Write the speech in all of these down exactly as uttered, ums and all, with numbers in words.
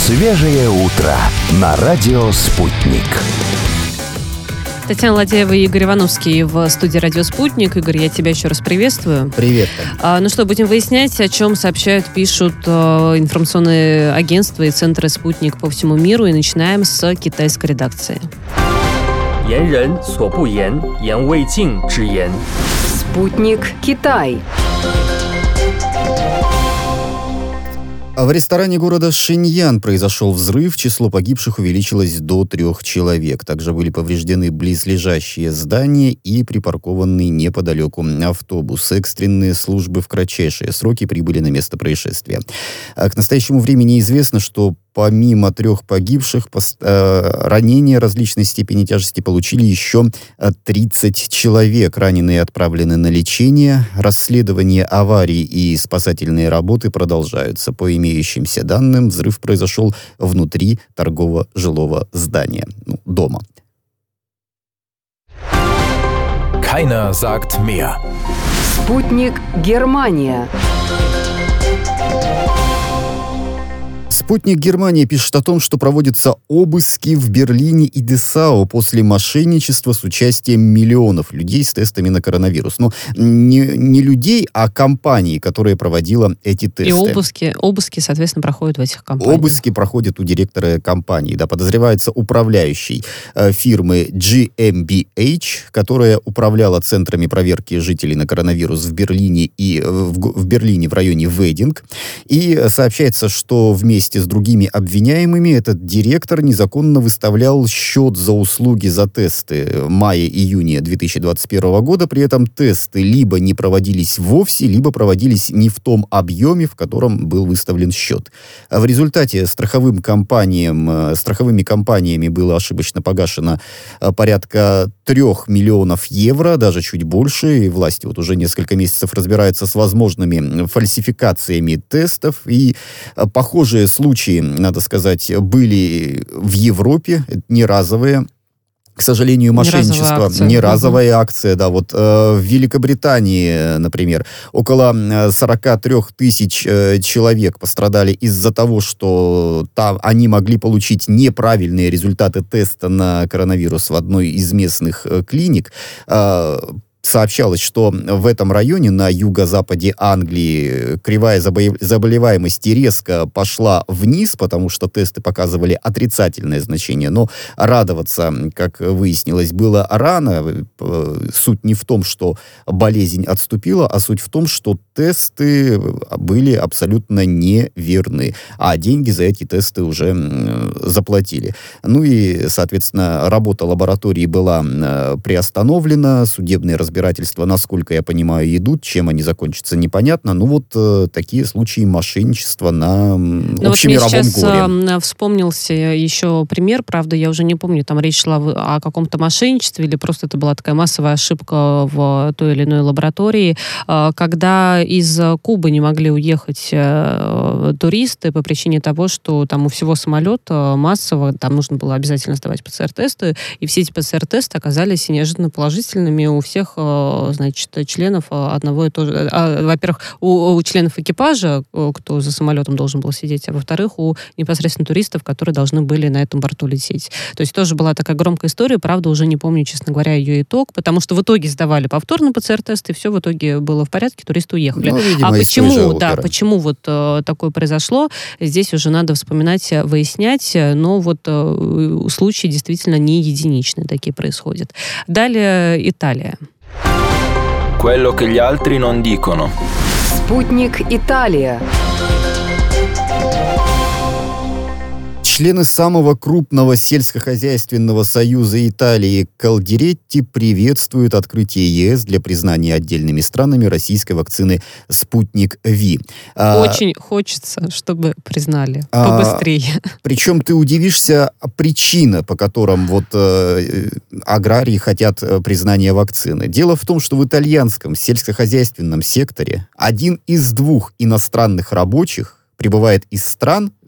Свежее утро на радио «Спутник». Татьяна Ладяева и Игорь Ивановский в студии «Радио Спутник». Игорь, я тебя еще раз приветствую. Привет. А, ну что, будем выяснять, о чем сообщают, пишут э, информационные агентства и центры «Спутник» по всему миру. И начинаем с китайской редакции. Спутник Китай. В ресторане города Шэньян произошел взрыв, число погибших увеличилось до трех человек. Также были повреждены близлежащие здания и припаркованный неподалеку автобус. Экстренные службы в кратчайшие сроки прибыли на место происшествия. А к настоящему времени известно, что помимо трех погибших, ранения различной степени тяжести получили еще тридцать человек. Раненые отправлены на лечение. Расследование аварии и спасательные работы продолжаются. По имеющимся данным, взрыв произошел внутри торгово-жилого здания, ну, дома. Keiner sagt mehr. Спутник Германия. Спутник Германии пишет о том, что проводятся обыски в Берлине и Десау после мошенничества с участием миллионов людей с тестами на коронавирус. Ну, не, не людей, а компании, которая проводила эти тесты. И обыски, обыски, соответственно, проходят в этих компаниях. Обыски проходят у директора компании. Да, подозревается управляющий э, фирмы джи эм би эйч, которая управляла центрами проверки жителей на коронавирус в Берлине и э, в, в Берлине в районе Вединг. И сообщается, что вместе с другими обвиняемыми этот директор незаконно выставлял счет за услуги за тесты мая-июня две тысячи двадцать первого года. При этом тесты либо не проводились вовсе, либо проводились не в том объеме, в котором был выставлен счет. В результате страховым компаниям, страховыми компаниями было ошибочно погашено порядка трех миллионов евро, даже чуть больше. И власти вот уже несколько месяцев разбираются с возможными фальсификациями тестов. И похожие случаи, надо сказать, были в Европе, не разовые. К сожалению, мошенничество, не разовая акция, да, вот э, в Великобритании, например, около сорок три тысяч э, человек пострадали из-за того, что там они могли получить неправильные результаты теста на коронавирус в одной из местных э, клиник. Э, Сообщалось, что в этом районе, на юго-западе Англии, кривая заболеваемости резко пошла вниз, потому что тесты показывали отрицательное значение. Но радоваться, как выяснилось, было рано. Суть не в том, что болезнь отступила, а суть в том, что тесты были абсолютно неверны, а деньги за эти тесты уже заплатили. Ну и, соответственно, работа лаборатории была приостановлена, судебные разбирательства, насколько я понимаю, идут. Чем они закончатся, непонятно. Ну, вот э, такие случаи мошенничества на ну, общемировом вот мне горе. Сейчас вспомнился еще пример, правда, я уже не помню, там речь шла о каком-то мошенничестве или просто это была такая массовая ошибка в той или иной лаборатории, когда из Кубы не могли уехать э, туристы по причине того, что там у всего самолета массово, там нужно было обязательно сдавать пэ цэ эр-тесты, и все эти пэ цэ эр-тесты оказались неожиданно положительными у всех, значит, членов одного и того же. А, во-первых, у, у членов экипажа, кто за самолетом должен был сидеть, а во-вторых, у непосредственно туристов, которые должны были на этом борту лететь. То есть тоже была такая громкая история, правда, уже не помню, честно говоря, ее итог, потому что в итоге сдавали повторно пэ цэ эр-тест, и все в итоге было в порядке, туристы уехали. Ну, видимо, а почему, да, почему вот э, такое произошло, здесь уже надо вспоминать, выяснять, но вот э, случаи действительно не единичные такие происходят. Далее Италия. Quello che gli altri non dicono. Спутник Италия. Члены самого крупного сельскохозяйственного союза Италии Колдиретти приветствуют открытие е эс для признания отдельными странами российской вакцины «Спутник Ви». Очень а, хочется, чтобы признали побыстрее. А, причем ты удивишься, причина, по которым вот э, аграрии хотят признания вакцины. Дело в том, что в итальянском сельскохозяйственном секторе один из двух иностранных рабочих прибывает из стран,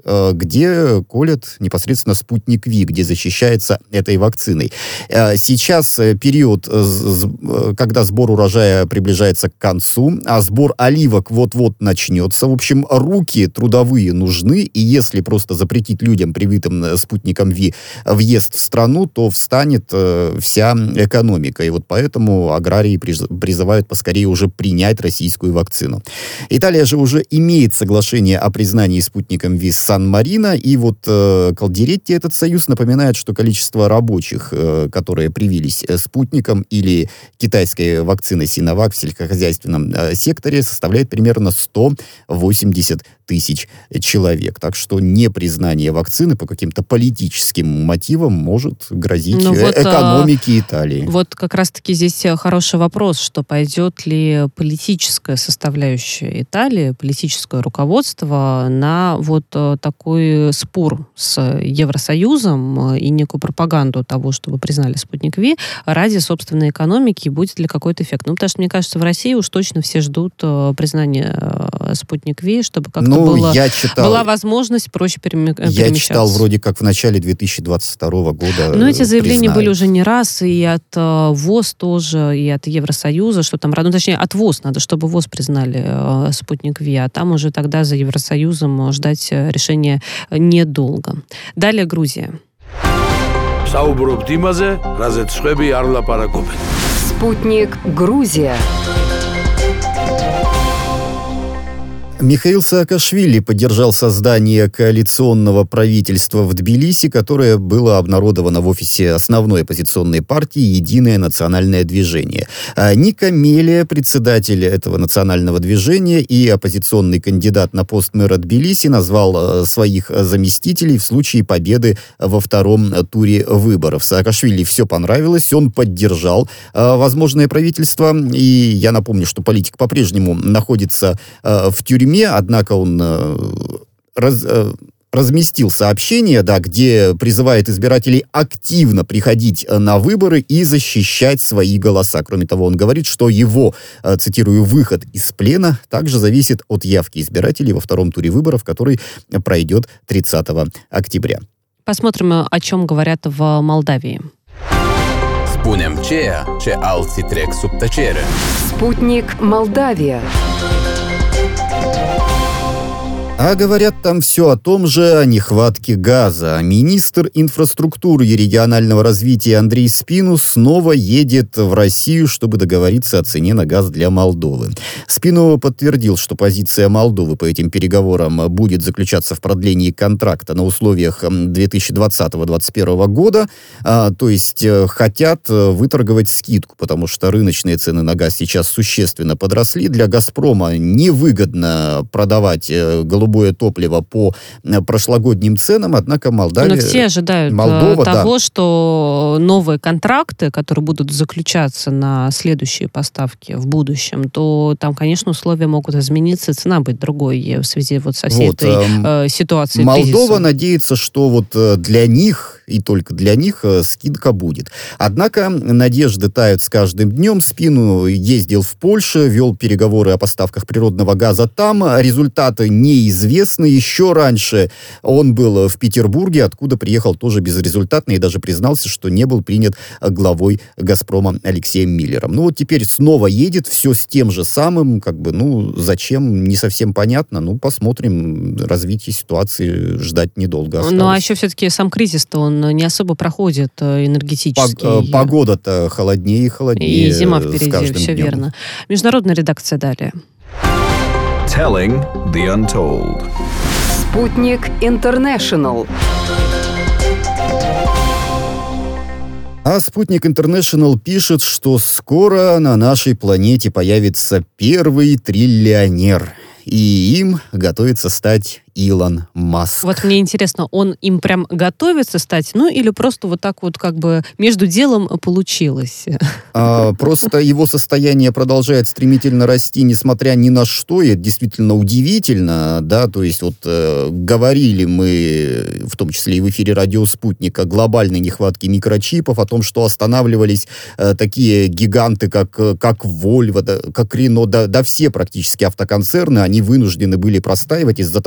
где колят непосредственно «Спутник Ви», где защищается этой вакциной. Сейчас период, когда сбор урожая приближается к концу, а сбор оливок вот-вот начнется. В общем, руки трудовые нужны, и если просто запретить людям, привитым «Спутником Ви», въезд в страну, то встанет вся экономика. И вот поэтому аграрии призывают поскорее уже принять российскую вакцину. Италия же уже имеет соглашение о признании «Спутником Ви» с Сан-Марино, и вот э, Колдеретти, этот союз, напоминает, что количество рабочих, э, которые привились «Спутником» или китайской вакциной «Синовак» в сельскохозяйственном э, секторе, составляет примерно сто восемьдесят тысяч человек. Так что непризнание вакцины по каким-то политическим мотивам может грозить ну, вот, экономике а, Италии. Вот как раз-таки здесь хороший вопрос, что пойдет ли политическая составляющая Италии, политическое руководство на вот такой спор с Евросоюзом и некую пропаганду того, чтобы признали «Спутник Ви» ради собственной экономики, и будет ли какой-то эффект. Ну, потому что, мне кажется, в России уж точно все ждут признания «Спутник Ви», чтобы как-то ну, было, я читал, была возможность проще переми- перемещаться. Я читал вроде как в начале две тысячи двадцать второго года. Но эти заявления признают. были уже не раз, и от э, ВОЗ тоже, и от Евросоюза, что там, ну, точнее, от ВОЗ надо, чтобы ВОЗ признали э, «Спутник Ви», а там уже тогда за Евросоюзом ждать решения недолго. Далее Грузия. Спутник Грузия. Михаил Саакашвили поддержал создание коалиционного правительства в Тбилиси, которое было обнародовано в офисе основной оппозиционной партии «Единое национальное движение». А Ника Мелия, председатель этого национального движения и оппозиционный кандидат на пост мэра Тбилиси, назвал своих заместителей в случае победы во втором туре выборов. Саакашвили все понравилось, он поддержал а, возможное правительство. И я напомню, что политик по-прежнему находится а, в тюрьме, однако он э, раз, э, разместил сообщение, да, где призывает избирателей активно приходить на выборы и защищать свои голоса. Кроме того, он говорит, что его, э, цитирую, выход из плена также зависит от явки избирателей во втором туре выборов, который пройдет тридцатого октября. Посмотрим, о чем говорят в Молдавии. Спутник Молдавия. А говорят там все о том же, о нехватке газа. Министр инфраструктуры и регионального развития Андрей Спину снова едет в Россию, чтобы договориться о цене на газ для Молдовы. Спину подтвердил, что позиция Молдовы по этим переговорам будет заключаться в продлении контракта на условиях две тысячи двадцатого — две тысячи двадцать первого года. А, то есть хотят выторговать скидку, потому что рыночные цены на газ сейчас существенно подросли. Для «Газпрома» невыгодно продавать голубой топливо по прошлогодним ценам, однако Молдавия... Но все ожидают Молдова, того, да. что новые контракты, которые будут заключаться на следующие поставки в будущем, то там, конечно, условия могут измениться, цена быть другой в связи вот со всей вот, этой э, ситуацией. Молдова кризисом. надеется, что вот для них и только для них скидка будет. Однако надежды тают с каждым днем. Спину ездил в Польшу, вел переговоры о поставках природного газа там. Результаты неизвестны. Еще раньше он был в Петербурге, откуда приехал тоже безрезультатно и даже признался, что не был принят главой «Газпрома» Алексеем Миллером. Ну вот теперь снова едет, все с тем же самым, как бы, ну, зачем, не совсем понятно. Ну, посмотрим, развитие ситуации ждать недолго осталось. Ну, а еще все-таки сам кризис-то, он не особо проходит энергетически. Погода-то холоднее и холоднее. И зима впереди, все днем. верно. Международная редакция далее. Telling the Untold. Спутник Интернешнл. А «Спутник Интернешнл» пишет, что скоро на нашей планете появится первый триллионер. И им готовится стать Илон Маск. Вот мне интересно, он им прям готовится стать, ну или просто вот так вот как бы между делом получилось? А, просто его состояние продолжает стремительно расти, несмотря ни на что, и это действительно удивительно, да, то есть вот э, говорили мы, в том числе и в эфире радио «Спутник», о глобальной нехватке микрочипов, о том, что останавливались э, такие гиганты, как, как Volvo, да, как Renault, да, да все практически автоконцерны, они вынуждены были простаивать из-за того, что микрочипы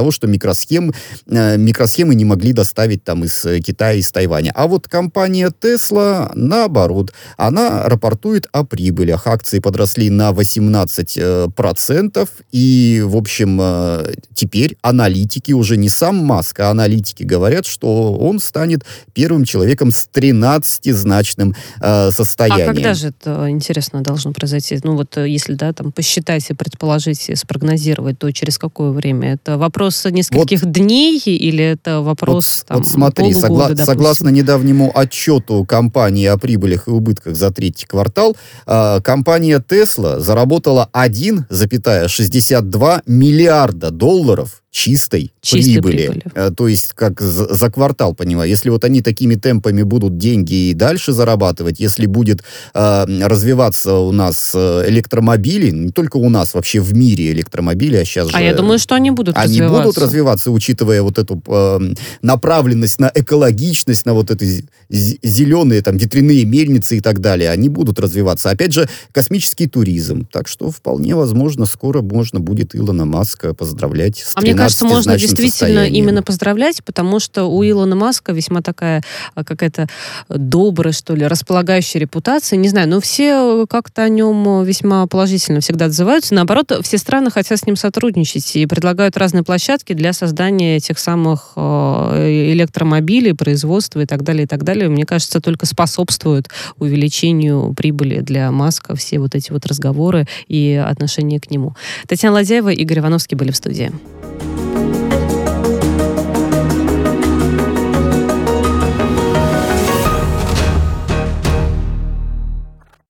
микросхем, э, микросхемы не могли доставить там из Китая, из Тайваня. А вот компания Tesla, наоборот, она рапортует о прибылях. Акции подросли на восемнадцать процентов, и, в общем, э, теперь аналитики, уже не сам Маск, а аналитики говорят, что он станет первым человеком с тринадцатизначным э, состоянием. А когда же это, интересно, должно произойти? Ну вот если, да, там посчитать и предположить, и спрогнозировать, то через какое время? Это вопрос нескольких вот, дней или это вопрос вот, там, вот смотри, полугода, согла- согласно недавнему отчету компании о прибылях и убытках за третий квартал, э, компания Tesla заработала один целых шестьдесят два миллиарда долларов чистой, чистой прибыли. прибыли. Э, то есть как за, за квартал, понимаю. Если вот они такими темпами будут деньги и дальше зарабатывать, если будет э, развиваться у нас электромобили, не только у нас, вообще в мире электромобили, а сейчас а же... я думаю, что они будут они развиваться. Они будут развиваться, учитывая вот эту э, направленность на экологичность, на вот эти зеленые там ветряные мельницы и так далее. Они будут развиваться. Опять же, космический туризм. Так что вполне возможно, скоро можно будет Илона Маска поздравлять с а мне кажется, можно действительно состоянием. именно поздравлять, потому что у Илона Маска весьма такая какая-то добрая, что ли, располагающая репутация. Не знаю, но все как-то о нем весьма положительно всегда отзываются. Наоборот, все страны хотят с ним сотрудничать и предлагают разные площадки для создания тех самых электромобилей, производства и так далее, и так далее. Мне кажется, только способствуют увеличению прибыли для Маска все вот эти вот разговоры и отношения к нему. Татьяна Ладяева, Игорь Ивановский были в студии.